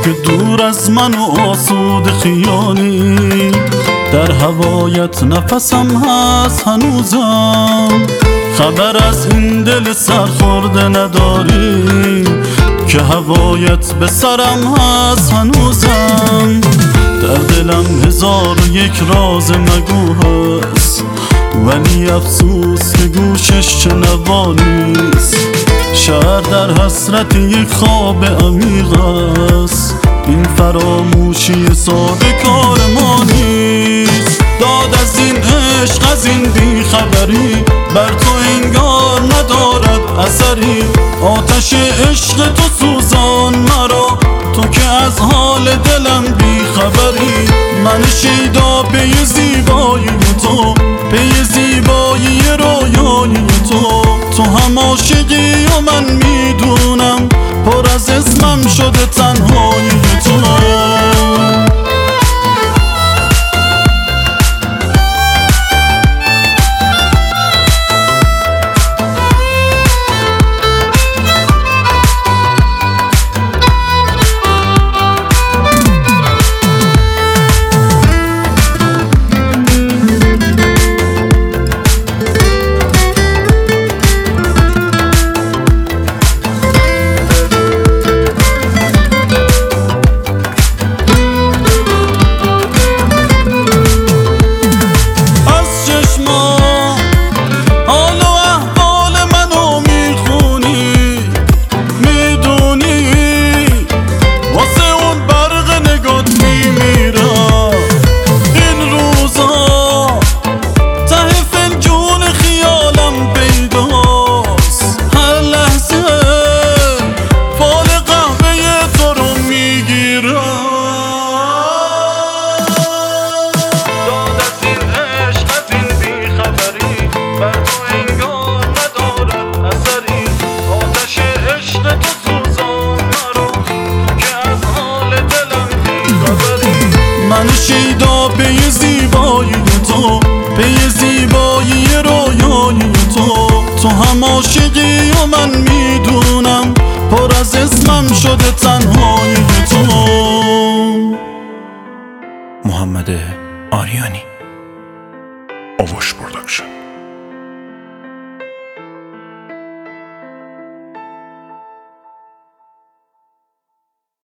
که دور از من و آسود خیالی، در هوایت نفسم هست هنوزم. خبر از این دل سرخورده نداری که هوایت به سرم هست هنوزم. در دلم 1001 راز مگو هست، ولی افسوس که گوشش شنوا نیست. شهر در حسرت یک خواب عمیق است، این فراموشی ساده کار ما نیست. داد از این عشق، از این بیخبری، بر تو انگار ندارد اثری. آتش عشق تو سوزان مرا، تو که از حال دلم بیخبری. من شیدا پی زیبایی تو، پی زیبایی رویایی تو هم عاشقی و من میدونم، پر از اسمم شده تنهایی تو.